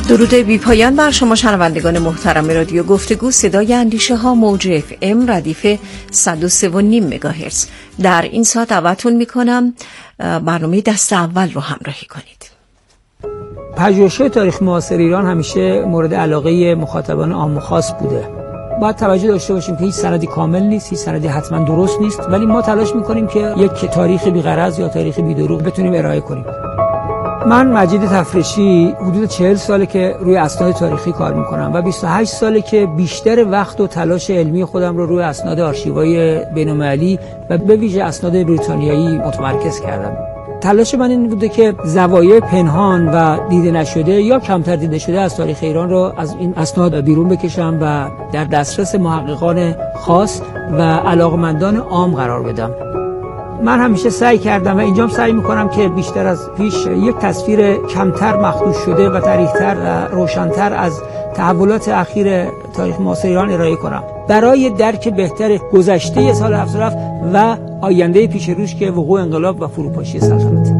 درود بی پایان بر شما شنوندگان محترم رادیو گفتگو صدای اندیشه ها موج اف ام ردیف 103.5 مگاهرتز. در این ساعت دعوتتون میکنم برنامه دست اول رو همراهی کنید. پژوهش‌های تاریخ معاصر ایران همیشه مورد علاقه مخاطبان عام و خاص بوده. باید توجه داشته باشیم که هیچ سندی کامل نیست، هیچ سندی حتما درست نیست، ولی ما تلاش میکنیم که یک تاریخ بی غرض یا تاریخ بی دروغ بتونیم ارائه کنیم. من مجید تفرشی حدود 40 ساله که روی اسناد تاریخی کار میکنم و 28 ساله که بیشتر وقت و تلاش علمی خودم رو روی اسناد آرشیوهای بین‌المللی و به ویژه اسناد بریتانیایی متمرکز کردم. تلاش من این بوده که زوایای پنهان و دیده نشده یا کمتر دیده شده از تاریخ ایران رو از این اسناد بیرون بکشم و در دسترس محققان خاص و علاقمندان عام قرار بدم. من همیشه سعی کردم و اینجام سعی میکنم که بیشتر از پیش یک تصویر کمتر مخدوش شده و دقیق‌تر و روشن‌تر از تحولات اخیر تاریخ معاصر ایران ارائه کنم برای درک بهتر گذشته سال 77 و آینده پیش روش که وقوع انقلاب و فروپاشی سلطنت.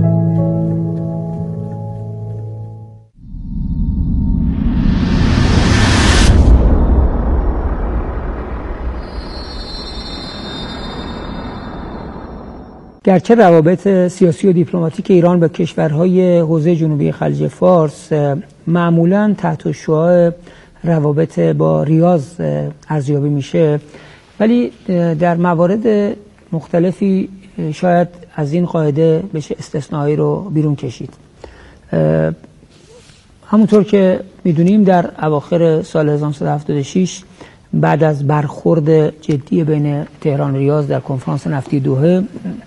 گرچه روابط سیاسی و دیپلماتیک ایران با کشورهای حوزه جنوبی خلیج فارس معمولاً تحت شعاع روابط با ریاض ارزیابی میشه، ولی در موارد مختلفی شاید از این قاعده بشه استثنایی رو بیرون کشید. همونطور که میدونیم در اواخر سال 1976 بعد از برخورد جدی بین تهران و ریاض در کنفرانس نفتی دوحه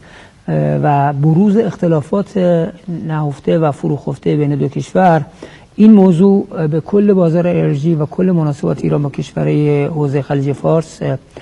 و بروز اختلافات نهفته و فروخفته بین دو کشور، این موضوع به کل بازار انرژی و کل مناسبات ایران با کشورهای حوزه خلیج فارس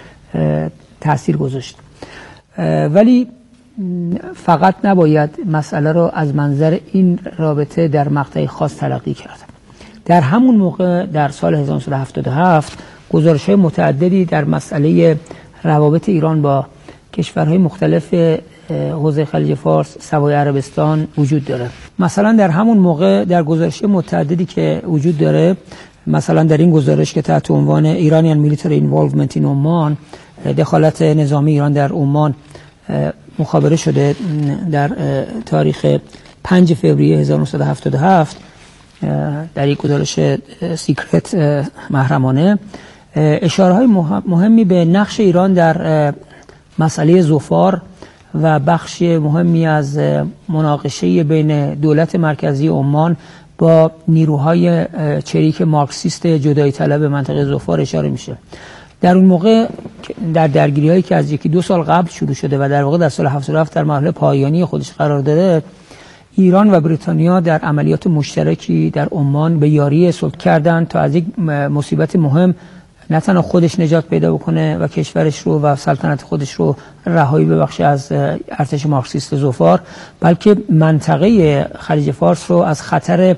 تأثیر گذاشت. ولی فقط نباید مسئله رو از منظر این رابطه در مقطع خاص تلقی کرد. در همون موقع در سال 1977 گزارش‌های متعددی در مسئله روابط ایران با کشورهای مختلف حوزه خلیج فارس، سوای عربستان وجود داره. مثلا در همون موقع در گزارش متعددی که وجود داره، مثلا در این گزارش که تحت عنوان Iranian Military Involvement in Oman، دخالت نظامی ایران در عمان مخابره شده در تاریخ 5 فوریه 1977 در یک گزارش سیکرت محرمانه، اشاره‌های مهمی به نقش ایران در مسئله ظفار و بخش مهمی از مناقشه بین دولت مرکزی عمان با نیروهای چریک مارکسیست جدایی طلب منطقه ظفار اشاره میشه. در اون موقع در درگیری‌هایی که از 1-2 سال قبل شروع شده و در واقع در سال 77 در مرحله پایانی خودش قرار داره، ایران و بریتانیا در عملیات مشترکی در عمان به یاری صلح کردند تا از یک مصیبت مهم نه تنها خودش نجات پیدا بکنه و کشورش رو و سلطنت خودش رو رهایی ببخشه از ارتش مارکسیست ظفار، بلکه منطقه خلیج فارس رو از خطر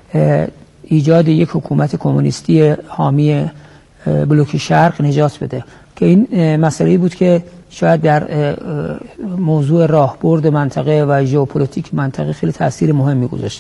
ایجاد یک حکومت کمونیستی حامی بلوک شرق نجات بده، که این مسئله بود که شاید در موضوع راهبرد منطقه و ژئوپلیتیک منطقه خیلی تاثیر مهمی گذاشت.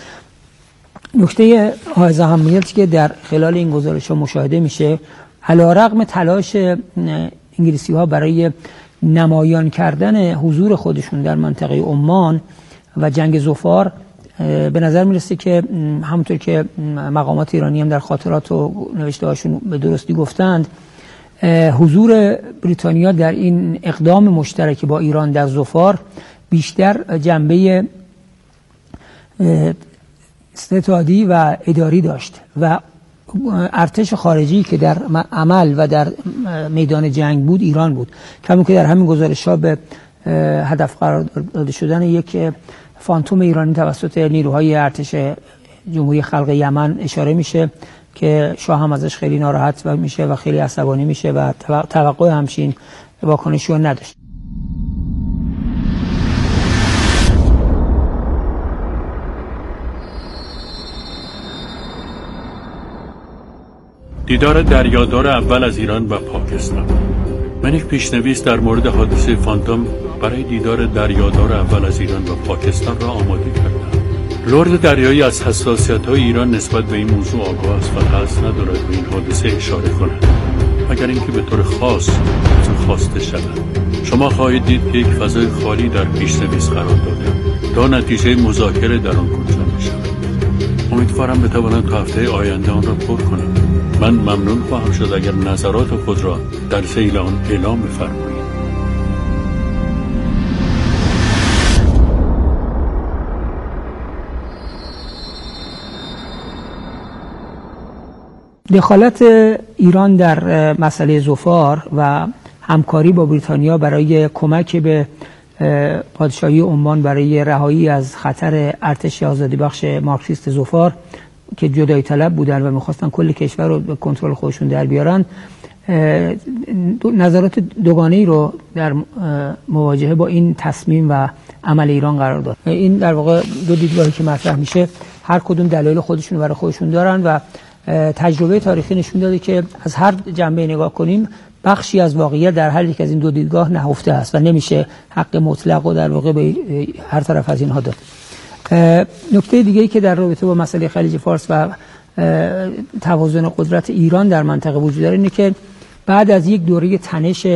نکته حائز اهمیتی که در خلال این گزارش‌ها مشاهده میشه، علی‌رغم تلاش انگلیسی‌ها برای نمایان کردن حضور خودشون در منطقه عمان و جنگ ظفار، به نظر میرسه که همونطور که مقامات ایرانی هم در خاطرات و نوشته‌هاشون به درستی گفتند، حضور بریتانیا در این اقدام مشترک با ایران در ظفار بیشتر جنبه استعدادی و اداری داشت و ارتش خارجی که در عمل و در میدان جنگ بود ایران بود، کمی که در همین گزارش‌ها به هدف قرار داده شدن یک فانتوم ایرانی توسط نیروهای ارتش جمهوری خلق یمن اشاره میشه که شاه هم ازش خیلی ناراحت میشه و خیلی عصبانی میشه و توقع همچین واکنشی رو نداشت. دیدار دریادار اول از ایران و پاکستان. من یک پیشنویس در مورد حادثه فانتوم برای دیدار دریادار اول از ایران و پاکستان را آماده کردم. لرد دریایی از حساسیت‌های ایران نسبت به این موضوع آگاه است و قصد ندارد به این حادثه اشاره کند، مگر اینکه به طور خاص خواسته شود. شما خواهید دید که یک فضای خالی در پیش‌نویس قرار داده تا نتیجه مذاکره در آن گنجان شود. امیدوارم بتوانم تا هفته آینده آن را پر کنم. من ممنون خواهم شد اگر نظرات خود را در ذیل آن اعلام بفرمایید. دخالت ایران در مسئله ظفار و همکاری با بریتانیا برای کمک به پادشاهی عمان برای رهایی از خطر ارتش آزادی بخش مارکسیست ظفار که جدایی طلب بودن و میخواستن کل کشور رو به کنترل خودشون در بیارن، نظرات دوگانه‌ای رو در مواجهه با این تصمیم و عمل ایران قرار داد. این در واقع دو دیدگاهی که مطرح میشه هر کدوم دلایل خودشون برای خودشون دارن و تجربه تاریخی نشون داده که از هر جنبه نگاه کنیم بخشی از واقعیت در هر یک از این دو دیدگاه نهفته است و نمیشه حق مطلق و در واقع به هر طرف از اینها داد. نکته دیگه‌ای که در رابطه با مسئله خلیج فارس و توازن قدرت ایران در منطقه وجود داره اینه که بعد از یک دوره تنش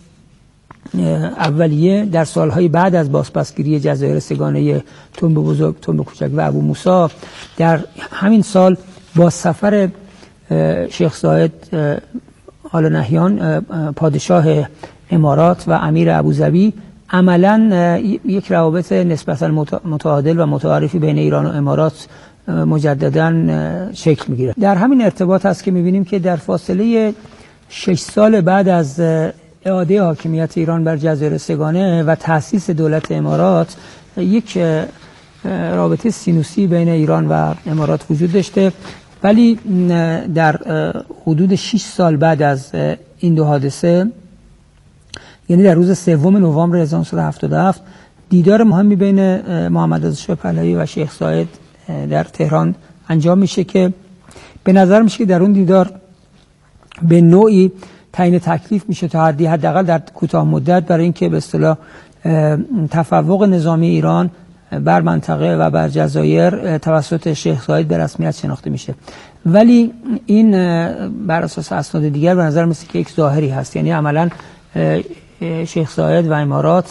اولیه در سالهای بعد از بازپسگیری جزایر سگانه تنب بزرگ، تنب کوچک و ابو موسی، در همین سال با سفر شیخ زاید آل نهیان پادشاه امارات و امیر ابوظبی عملاً یک روابط نسبتاً متعادل و متعارفی بین ایران و امارات مجدداً شکل میگیره. در همین ارتباط هست که میبینیم که در فاصله 6 سال بعد از اعاده حاکمیت ایران بر جزایر سگانه و تأسیس دولت امارات یک رابطه سینوسی بین ایران و امارات وجود داشته، ولی در حدود 6 سال بعد از این دو حادثه، یعنی در روز 3 نوامبر 1977 دیدار مهمی بین محمد رضا شاه پهلوی و شیخ زاید در تهران انجام میشه که به نظر میشه که در اون دیدار به نوعی تعیین تکلیف میشه تا حداقل در کوتاه مدت برای اینکه به اصطلاح تفوق نظامی ایران بر منطقه و بر جزایر توسط شیخ زاید به رسمیت شناخته میشه. ولی این بر اساس اسناد دیگر به نظر میسه که یک ظاهری هست، یعنی عملا شیخ زاید و امارات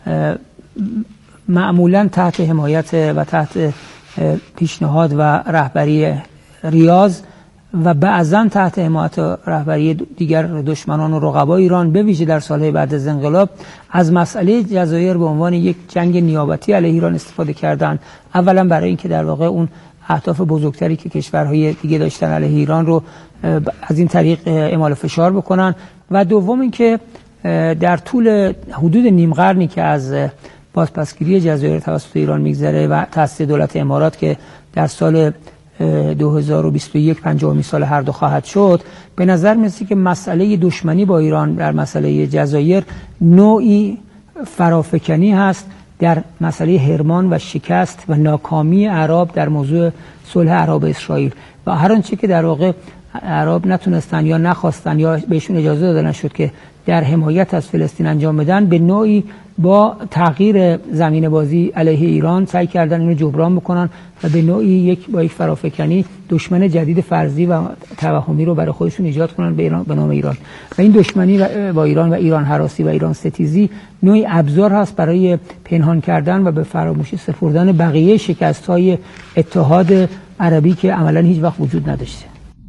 معمولا تحت حمایت و تحت پیشنهاد و رهبری ریاض و بعضا تحت حمایت و رهبری دیگر دشمنان و رقبای ایران به ویژه در سالهای بعد از انقلاب از مسئله جزایر به عنوان یک جنگ نیابتی علیه ایران استفاده کردن. اولا برای اینکه در واقع اون اهداف بزرگتری که کشورهای دیگه داشتن علیه ایران رو از این طریق اعمال فشار بکنن، و دوم اینکه در طول حدود نیم قرنی که از بازپسگیری جزایر توسط ایران میگذره و تأسیس دولت امارات که در سال 2021 50مین سال هر دو خواهد شد، به نظر میاد که مسئله دشمنی با ایران در مسئله جزایر نوعی فرافکنی هست در مسئله حرمان و شکست و ناکامی اعراب در موضوع صلح عرب اسرائیل و هر آنچه که در واقع اعراب نتونستن یا نخواستن یا بهشون اجازه داده نشد که در حمایت از فلسطین انجام بدن، به نوعی با تغییر زمین بازی علیه ایران سعی کردن اینو جبران بکنن و به نوعی با یک فرافکنی دشمن جدید فرضی و توهمی رو برای خودشون ایجاد کنن به نام ایران. و این دشمنی با ایران و ایران هراسی و ایران ستیزی نوعی ابزار هست برای پنهان کردن و به فراموشی سپردن بقیه شکست‌های اتحاد عربی که عملاً هیچ وقت وجود نداشته.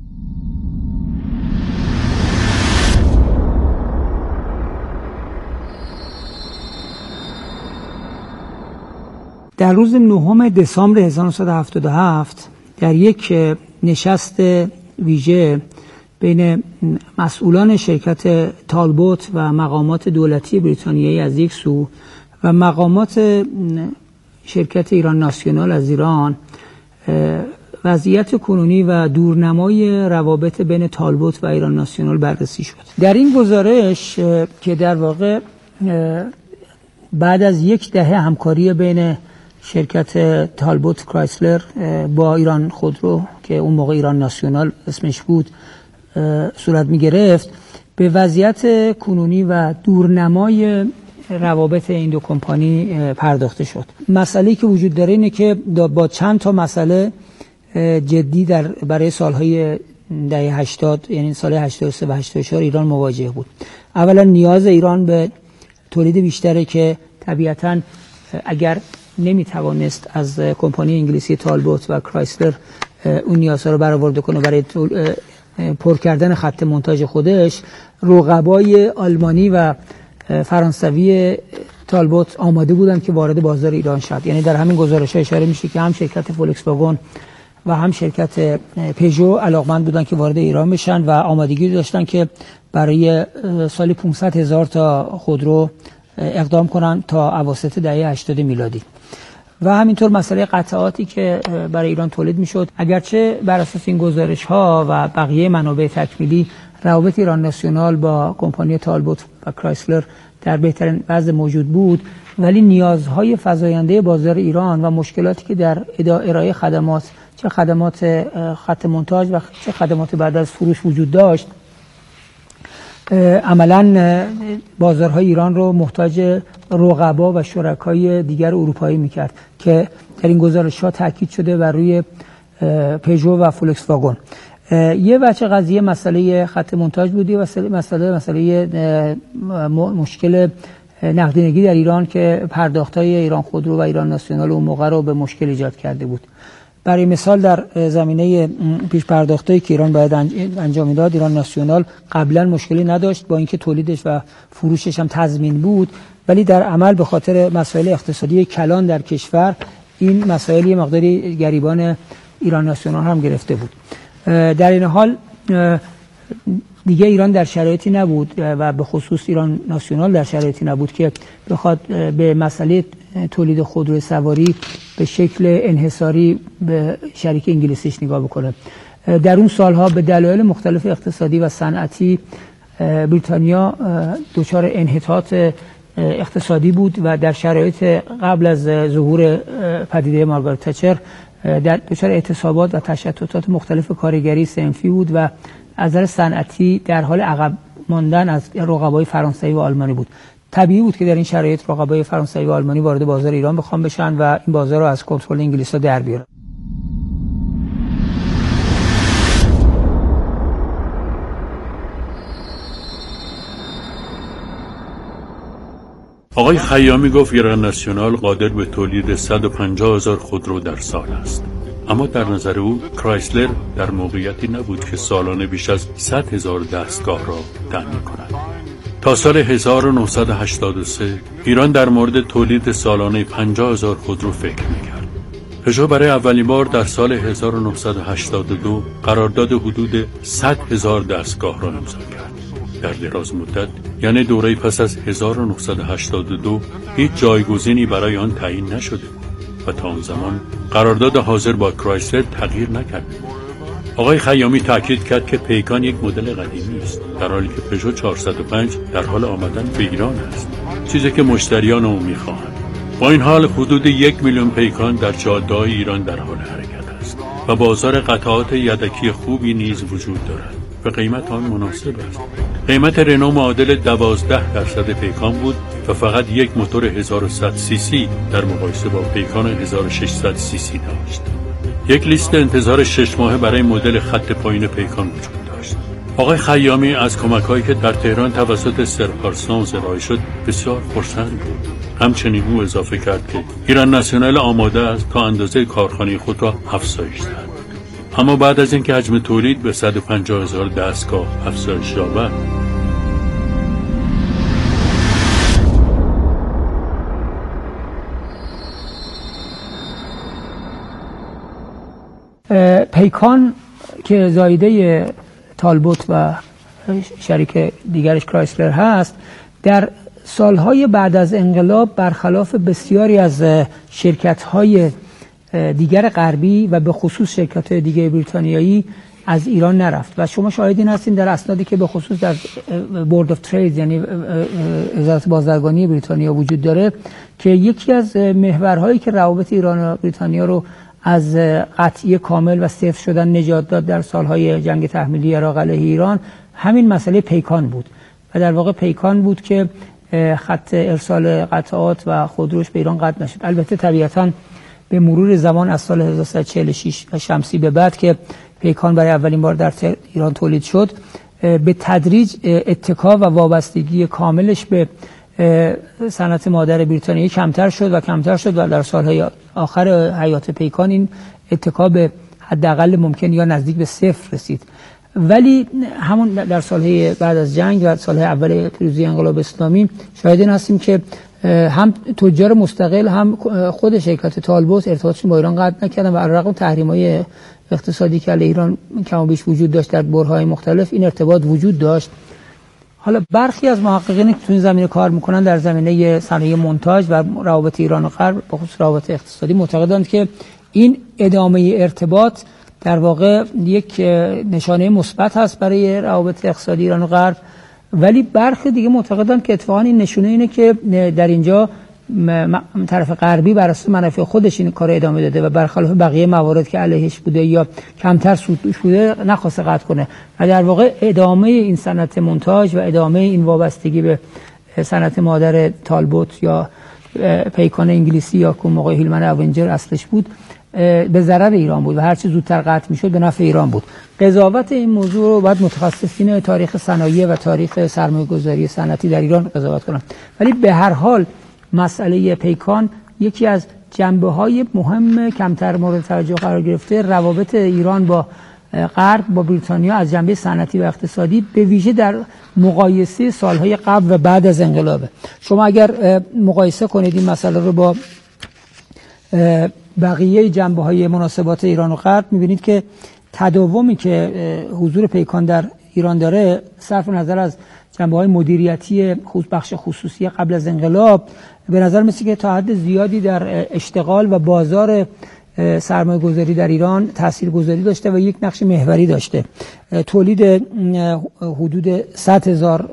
در روز 9 دسامبر 1977 در یک نشست ویژه بین مسئولان شرکت تالبوت و مقامات دولتی بریتانیایی از یک سو و مقامات شرکت ایران ناسیونال از ایران، وضعیت کنونی و دورنمای روابط بین تالبوت و ایران ناسیونال بررسی شد. در این گزارش که در واقع بعد از یک دهه همکاری بین شرکت تالبوت کرایسلر با ایران خودرو که اون موقع ایران ناسیونال اسمش بود صورت می گرفت، به وضعیت کنونی و دورنمای روابط این دو کمپانی پرداخته شد. مسئله‌ای که وجود داره اینه که با چند تا مسئله جدی برای سالهای دهه 80، یعنی سال 83 و 84 ایران مواجه بود. اولا نیاز ایران به تولید بیشتره که طبیعتاً اگر نمیتوانست از کمپانی انگلیسی تالبوت و کرایسلر اون نیازها رو برآورده کنه برای پر کردن خط مونتاژ خودش، رقبای آلمانی و فرانسوی تالبوت آماده بودن که وارد بازار ایران شد. یعنی در همین گزارش‌ها اشاره میشه که هم شرکت فولکس واگن و هم شرکت پژو علاقمند بودن که وارد ایران بشن و آمادگی داشتن که برای سال 500,000 تا خودرو اقدام کنن تا اواسط دهه 80 میلادی. و همینطور مسئله قطعاتی که برای ایران تولید میشد، اگرچه بر اساس این گزارش‌ها و بقیه منابع تکمیلی روابط ایران ناسیونال با کمپانی تالبوت و کرایسلر در بهترین وضع موجود بود، ولی نیازهای فزاینده بازار ایران و مشکلاتی که در ارائه خدمات، چه خدمات خط مونتاژ و چه خدمات بعد از فروش وجود داشت، عملاً بازارهای ایران رو محتاج رقبا و شرکای دیگر اروپایی میکرد که در این گزارش‌ها تاکید شده بر روی پژو و فولکس واگن. یه بچه قضیه مسئله خط مونتاژ بودی و مسئله مشکل نقدینگی در ایران که پرداخت‌های ایران خودرو و ایران ناسیونال اون موقع رو به مشکل ایجاد کرده بود. برای مثال در زمینه پیش پرداختایی که ایران باید انجام میداد، ایران ناسیونال قبلا مشکلی نداشت با اینکه تولیدش و فروشش هم تضمین بود، ولی در عمل به خاطر مسائل اقتصادی کلان در کشور این مسائل یه مقداری گریبان ایران ناسیونال هم گرفته بود. در این حال دیگه ایران در شرایطی نبود و به خصوص ایران ناسیونال در شرایطی نبود که بخواد به مسئله تولید خودروی سواری به شکل انحصاری به شریک انگلیسیش نگاه بکنه. در اون سالها به دلایل مختلف اقتصادی و صنعتی بریتانیا دچار انحطاط اقتصادی بود و در شرایط قبل از ظهور پدیده مارگارت تچر در دچار اعتصابات و تشتتات مختلف کارگری صنفی بود و از نظر صنعتی در حال عقب ماندن از رقبای فرانسوی و آلمانی بود. طبیعی بود که در این شرایط رقبای فرانسوی و آلمانی وارد بازار ایران بخوام بشن و این بازار رو از کنترل انگلیس‌ها در بیارن. آقای خیامی گفت ایران ناسیونال قادر به تولید 150,000 خودرو در سال است. اما در نظر او کرایسلر در موقعیتی نبود که سالانه بیش از 100,000 دستگاه را تأمین کند. تا سال 1983 ایران در مورد تولید سالانه 50,000 خودرو فکر می‌کرد. پژو برای اولین بار در سال 1982 قرارداد حدود 100,000 دستگاه را امضا کرد. در دراز مدت، یعنی دوره پس از 1982، هیچ جایگزینی برای آن تعیین نشده و تا آن زمان قرارداد حاضر با کرایسلر تغییر نکرده. آقای خیامی تاکید کرد که پیکان یک مدل قدیمی است، در حالی که پژو 405 در حال آمدن به ایران است، چیزی که مشتریان او می‌خواهند. با این حال حدود 1,000,000 پیکان در جاده‌های ایران در حال حرکت است و بازار قطعات یدکی خوبی نیز وجود دارد و قیمت آن مناسب است. قیمت رنو معادل 12% پیکان بود و فقط یک موتور 1100 سی سی در مقایسه با پیکان 1600 سی سی داشت. یک لیست انتظار 6 ماهه برای مدل خط پایین پیکان وجود داشت. آقای خیامی از کمک‌هایی که در تهران توسط سر پارسونز ارائه شد بسیار خرسند بود. همچنین او اضافه کرد که ایران ناسیونال آماده است تا اندازه کارخانه خود را افزایش دهد. اما بعد از اینکه حجم تولید به 150,000 دستگاه افزایش یابد، پیکان که زایده تالبوت و شریک دیگرش کرایسلر هست، در سالهای بعد از انقلاب برخلاف بسیاری از شرکت‌های دیگر غربی و به خصوص شرکت‌های دیگر بریتانیایی از ایران نرفت و شما شاهدین هستین در اسنادی که به خصوص در بورد آف ترید، یعنی وزارت بازرگانی بریتانیا وجود داره، که یکی از محورهایی که روابط ایران و بریتانیا رو از قطعی کامل و صفر شدن نجات داد در سالهای جنگ تحمیلی عراق علیه ایران همین مسئله پیکان بود و در واقع پیکان بود که خط ارسال قطعات و خودروش به ایران قطع نشد. البته طبیعتاً به مرور زمان از سال 1346 شمسی به بعد که پیکان برای اولین بار در ایران تولید شد، به تدریج اتکا و وابستگی کاملش به صنعت مادر بریتانیایی کمتر شد و در سالهای آخر حیات پیکان این اتکا به حداقل ممکن یا نزدیک به صفر رسید. ولی همون در سالهای بعد از جنگ و سالهای اول پیروزی انقلاب اسلامی شاهد این هستیم که هم تجار مستقل هم خود شرکت تالبوت ارتباطشون با ایران قطع نکردن و علیرغم تحریم‌های اقتصادی که علیه ایران کم و بیش وجود داشت در برهه‌های مختلف، این ارتباط وجود داشت. حالا برخی از محققینی که تو این زمینه کار میکنن در زمینه صنایع مونتاژ و روابط ایران و غرب، به خصوص روابط اقتصادی، معتقدند که این ادامه ارتباط در واقع یک نشانه مثبت هست برای روابط اقتصادی ایران و غرب. ولی برخی دیگه معتقدند که اتفاقا این نشونه اینه که در اینجا طرف غربی بر اساس منافع خودش این کار ادامه داده و برخلاف بقیه موارد که علیهش بوده یا کمتر سودش بوده نخواسته قطع کنه و در واقع ادامه این صنعت مونتاژ و ادامه این وابستگی به صنعت مادر تالبوت یا پیکان انگلیسی یا که موقع هیلمن اونجر اصلش بود به ضرر ایران بود و هر چه زودتر قطع میشد به نفع ایران بود. قضاوت این موضوع رو باید متخصصین تاریخ صنایع و تاریخ سرمایه‌گذاری صنعتی در ایران قضاوت کنن. ولی به هر حال مسئله پیکان یکی از جنبه‌های مهم کمتر مورد توجه قرار گرفته روابط ایران با غرب، با بریتانیا از جنبه صنعتی و اقتصادی، به ویژه در مقایسه سالهای قبل و بعد از انقلابه. شما اگر مقایسه کنید این مسئله رو با بقیه جنبه‌های مناسبات ایران و غرب، می‌بینید که تداومی که حضور پیکان در ایران داره، صرف نظر از جنبه‌های مدیریتی بخش خصوصی قبل از انقلاب، به نظر میاد که تا حد زیادی در اشتغال و بازار سرمایه‌گذاری در ایران تاثیرگذاری داشته و یک نقش محوری داشته. تولید حدود 100,000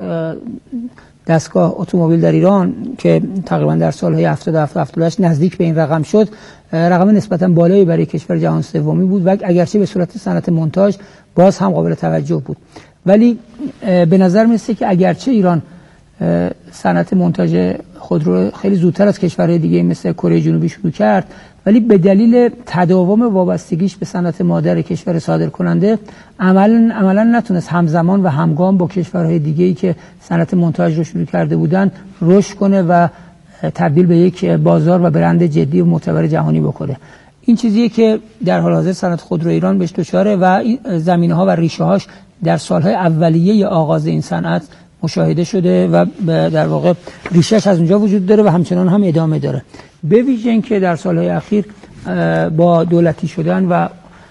دستگاه اتومبیل در ایران که تقریبا در سالهای 77-78 نزدیک به این رقم شد، رقم نسبتا بالایی برای کشور جهان سومی بود و اگرچه به صورت صنعت مونتاژ باز هم قابل توجه بود. ولی به نظر میاد که اگرچه ایران صنعت مونتاژ خودرو خیلی زودتر از کشورهای دیگه مثل کره جنوبی شروع کرد، ولی به دلیل تداوم وابستگیش به صنعت مادر کشور صادرکننده عملاً نتونست همزمان و همگام با کشورهای دیگه‌ای که صنعت مونتاژ رو شروع کرده بودن رشد کنه و تبدیل به یک بازار و برند جدی و معتبر جهانی بکنه. این چیزیه که در حال حاضر صنعت خودرو ایران بهش دچاره و این زمینه‌ها و ریشه‌هاش در سالهای اولیه آغاز این صنعت مشاهده شده و در واقع ریشه‌اش از اونجا وجود داره و همچنان هم ادامه داره. به ویژه اینکه در سالهای اخیر با دولتی شدن و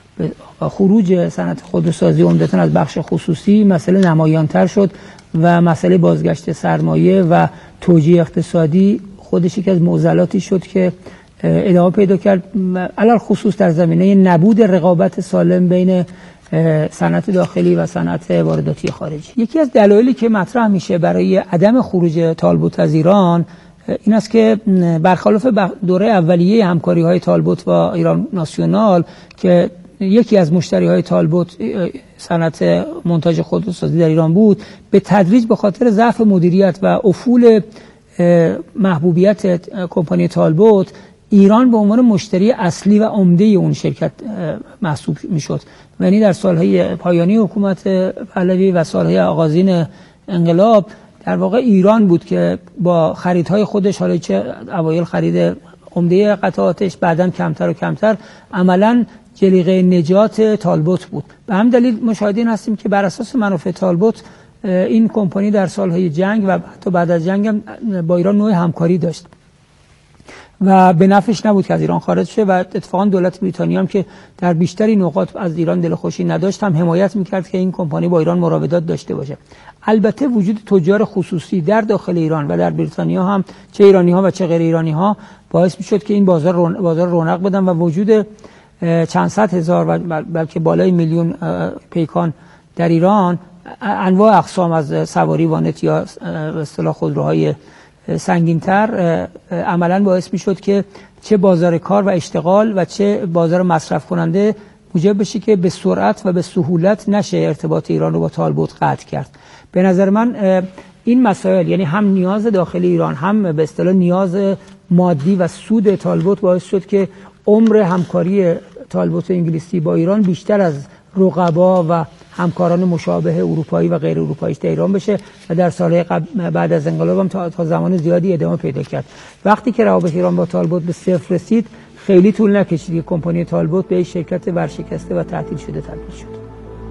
خروج صنعت خودروسازی عمدتاً از بخش خصوصی مسئله نمایان‌تر شد و مسئله بازگشت سرمایه و توجیه اقتصادی خودش یکی از معضلاتی شد که ادامه پیدا کرد، علل خصوص در زمینه نبود رقابت سالم بین صنعت داخلی و صنعت وارداتی خارجی. یکی از دلایلی که مطرح میشه برای عدم خروج تالبوت از ایران این است که برخلاف دوره اولیه همکاری‌های تالبوت با ایران ناسیونال که یکی از مشتری‌های تالبوت صنعت مونتاژ خودروسازی در ایران بود، به تدریج به خاطر ضعف مدیریت و افول محبوبیت کمپانی تالبوت، ایران به عنوان مشتری اصلی و عمده اون شرکت محسوب میشد. یعنی در سالهای پایانی حکومت پهلوی و سالهای آغازین انقلاب در واقع ایران بود که با خریدهای خودش، حالا چه اوایل خرید عمده قطعاتش، بعداً کمتر و کمتر، عملاً جلیقه نجات تالبوت بود. به همین دلیل مشاهدین هستیم که بر اساس منافع تالبوت این کمپانی در سالهای جنگ و حتی بعد از جنگ هم با ایران نوع همکاری داشت و به نفعش نبود که از ایران خارج شه و اتفاقا دولت بریتانیا هم که در بیشتری نقاط از ایران دلخوشی نداشت هم حمایت میکرد که این کمپانی با ایران مراودات داشته باشه. البته وجود تجار خصوصی در داخل ایران و در بریتانیا هم، چه ایرانی ها و چه غیر ایرانی ها، باعث میشد که این بازار رونق بدن و وجود چند صد هزار و بلکه بالای میلیون پیکان در ایران، انواع اقسام از سواری وانت یا به اصطلاح خودروهای سنگین‌تر، عملاً باعث میشد که چه بازار کار و اشتغال و چه بازار مصرف کننده موجب بشه که به سرعت و به سهولت نشه ارتباط ایران رو با تالبوت قطع کرد. به نظر من این مسائل، یعنی هم نیاز داخل ایران هم به اصطلاح نیاز مادی و سود تالبوت باعث شد که عمر همکاری تالبوت انگلیسی با ایران بیشتر از رقبا و همکاران مشابه اروپایی و غیر اروپایی در ایران بشه و در سالهای بعد از انقلاب هم تا زمان زیادی ادامه پیدا کرد. وقتی که روابط ایران با تالبوت به صفر رسید خیلی طول نکشید که کمپانی تالبوت به شرکت ورشکسته و تعطیل شده تبدیل شد.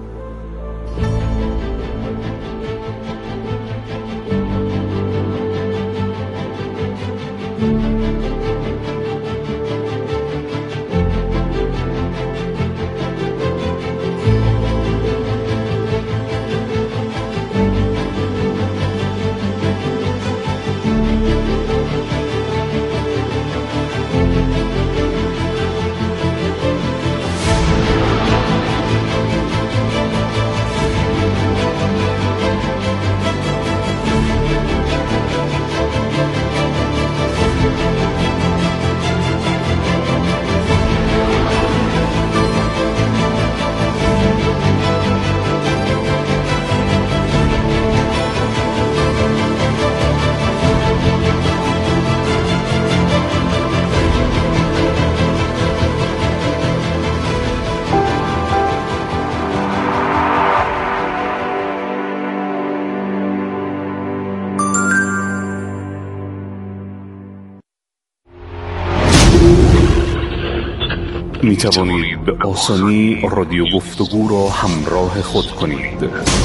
می توانید به آسانی رادیو گفتگو را همراه خود کنید.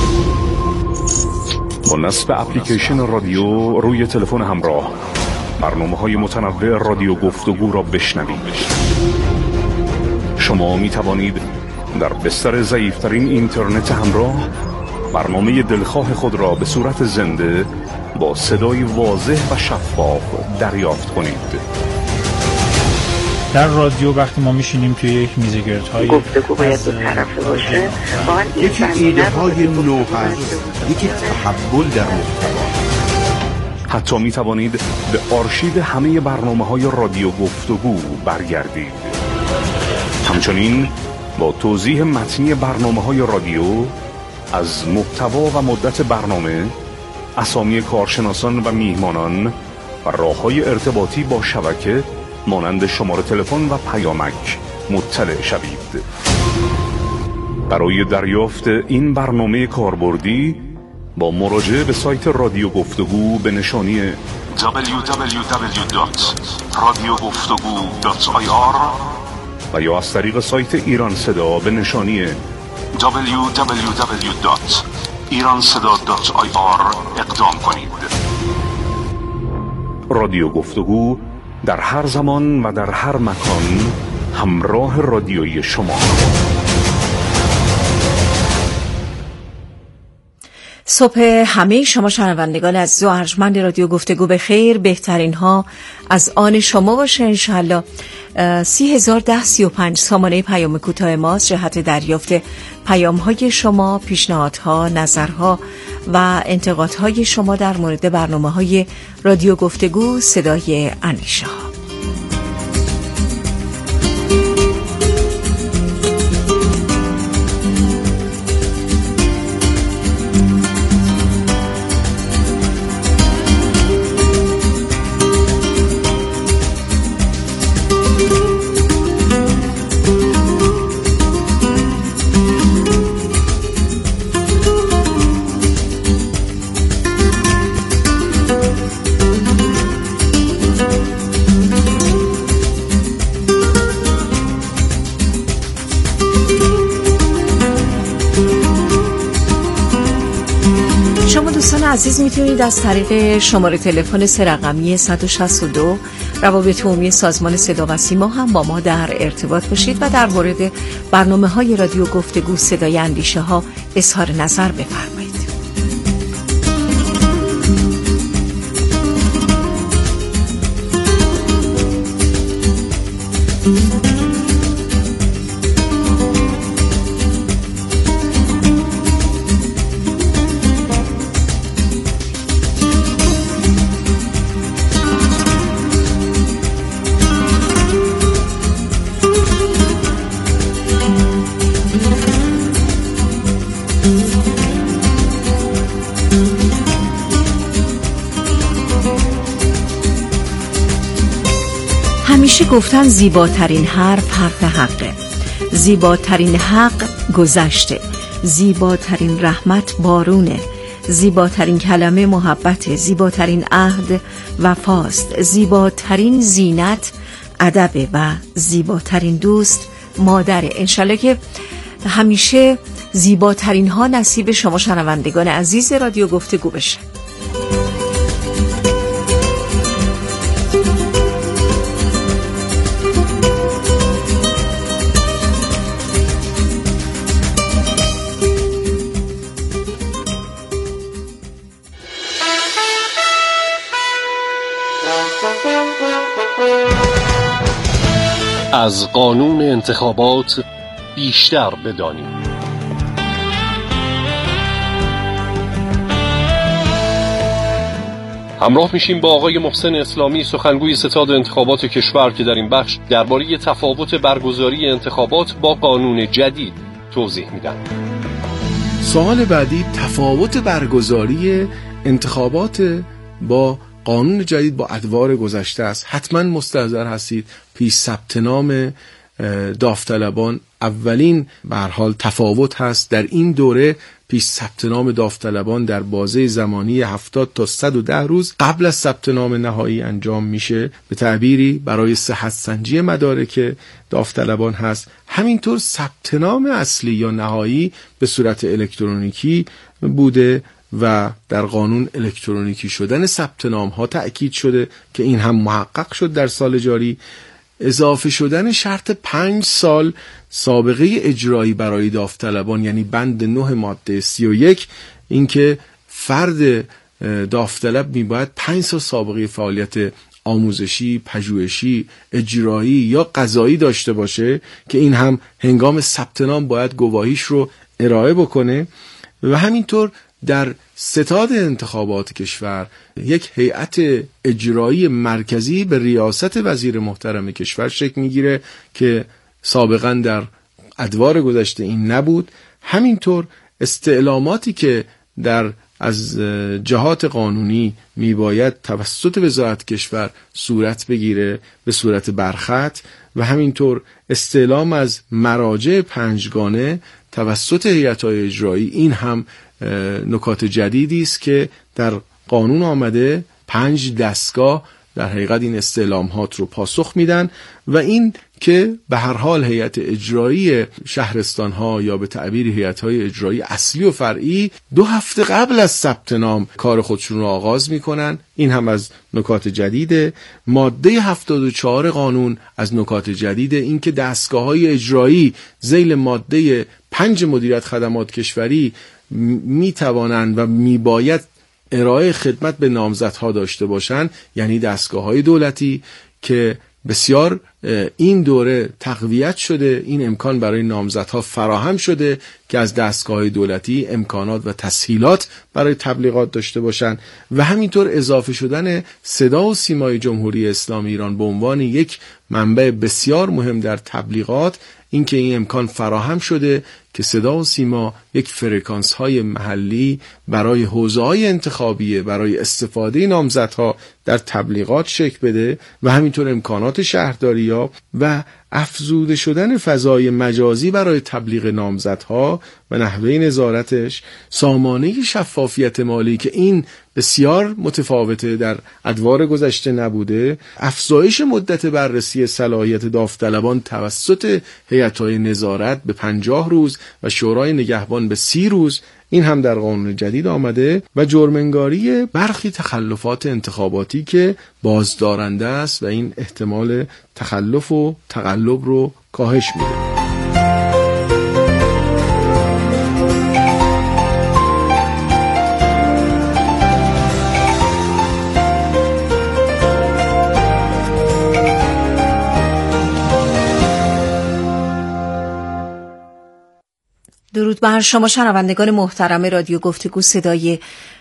با نصب اپلیکیشن رادیو روی تلفن همراه برنامه‌های متنوع رادیو گفتگو را بشنوید. شما می توانید در بستر ضعیف‌ترین اینترنت همراه برنامه دلخواه خود را به صورت زنده با صدای واضح و شفاف دریافت کنید. در رادیو وقتی ما میشینیم توی یک میز گردهای گفتگو باید دو طرفه باشه، یکی ایده های نو هست، یکی تحول در محتوا. حتی می توانید به آرشیو همه برنامه‌های رادیو گفتگو برگردید. همچنین با توضیح متنی برنامه‌های رادیو از محتوا و مدت برنامه، اسامی کارشناسان و میهمانان و راه‌های ارتباطی با شبکه مانند شماره تلفن و پیامک مطلع شوید. برای دریافت این برنامه کاربردی با مراجعه به سایت رادیو گفتگو به نشانی www.radiogoftagoo.ir و یا از طریق سایت ایران صدا به نشانی www.iranseda.ir اقدام کنید. رادیو گفتگو در هر زمان و در هر مکان همراه رادیویی شما. صبح همه شما شنوندگان عزیز و ارجمند رادیو گفتگو به خیر. بهترین ها از آن شما باشه انشالله. 301035 سامانه پیام کوتاه ماست جهت دریافت پیام های شما، پیشنهادها، نظرها و انتقادهای شما در مورد برنامه های رادیو گفتگو صدای اندیشه ها. عزیز میتونید از طریق شماره تلفن 3 رقمی 162 روابط عمومی سازمان صدا و سیما هم با ما در ارتباط باشید و در مورد برنامه‌های رادیو گفتگو صدای اندیشه ها اظهار نظر بفرمایید. همیشه گفتن زیباترین حرف حقه، زیباترین حق گذشته، زیباترین رحمت بارونه، زیباترین کلمه محبت، زیباترین عهد وفاست، زیباترین زینت ادب و زیباترین دوست مادره. انشالله که همیشه زیباترین ها نصیب شما شنوندگان عزیز رادیو گفتگو بشه. از قانون انتخابات بیشتر بدانیم. همراه میشیم با آقای محسن اسلامی، سخنگوی ستاد انتخابات کشور، که در این بخش درباره تفاوت برگزاری انتخابات با قانون جدید توضیح میدن. سوال بعدی تفاوت برگزاری انتخابات با قانون جدید با ادوار گذشته است. حتما مستحضر هستید پیش ثبت نام داوطلبان اولین به هر حال تفاوت هست. در این دوره پیش ثبت نام داوطلبان در بازه زمانی 70 تا 110 روز قبل از ثبت نام نهایی انجام میشه، به تعبیری برای صحت سنجی مدارک داوطلبان هست. همینطور ثبت نام اصلی یا نهایی به صورت الکترونیکی بوده و در قانون الکترونیکی شدن ثبت نام ها تأکید شده که این هم محقق شد در سال جاری. اضافه شدن شرط 5 سال سابقه اجرایی برای داوطلبان، یعنی بند 9 ماده 31، اینکه فرد داوطلب میباید 5 سال سابقه فعالیت آموزشی، پژوهشی، اجرایی یا قضایی داشته باشه که این هم هنگام ثبت نام باید گواهیش رو ارائه بکنه. و همینطور در ستاد انتخابات کشور یک هیئت اجرایی مرکزی به ریاست وزیر محترم کشور شکل میگیره که سابقا در ادوار گذشته این نبود. همینطور استعلاماتی که از جهات قانونی میباید توسط وزارت کشور صورت بگیره به صورت برخط، و همینطور استعلام از مراجع 5گانه توسط هیئت‌های اجرایی، این هم نکات جدیدی است که در قانون آمده. 5 دستگاه در حقیقت این استعلامات رو پاسخ میدن و این که به هر حال هیئت اجرایی شهرستان ها یا به تعبیر هیئت‌های اجرایی اصلی و فرعی 2 هفته قبل از ثبت نام کار خودشون رو آغاز میکنن. این هم از نکات جدیده. ماده 74 قانون از نکات جدیده این که دستگاه‌های اجرایی ذیل ماده 5 مدیریت خدمات کشوری میتوانند و میباید ارائه خدمت به نامزدها داشته باشند، یعنی دستگاه‌های دولتی، که بسیار این دوره تقویت شده. این امکان برای نامزدها فراهم شده که از دستگاه‌های دولتی امکانات و تسهیلات برای تبلیغات داشته باشند. و همینطور اضافه شدن صدا و سیمای جمهوری اسلامی ایران به عنوان یک منبع بسیار مهم در تبلیغات، این که این امکان فراهم شده که صدا و سیما یک فرکانس های محلی برای حوزه های انتخابیه، برای استفاده نامزدها در تبلیغات شکل بده، و همینطور امکانات شهرداری‌ها و افزوده شدن فضای مجازی برای تبلیغ نامزدها و نحوه نظارتش، سامانه شفافیت مالی که این بسیار متفاوته در ادوار گذشته نبوده، افزایش مدت بررسی صلاحیت داوطلبان توسط هیئت‌های نظارت به 50 روز و شورای نگهبان به 30 روز، این هم در قانون جدید آمده، و جرم‌انگاری برخی تخلفات انتخاباتی که بازدارنده است و این احتمال تخلف و تقلب رو کاهش میده. درود بر شما شنوندگان محترم رادیو گفتگو صدای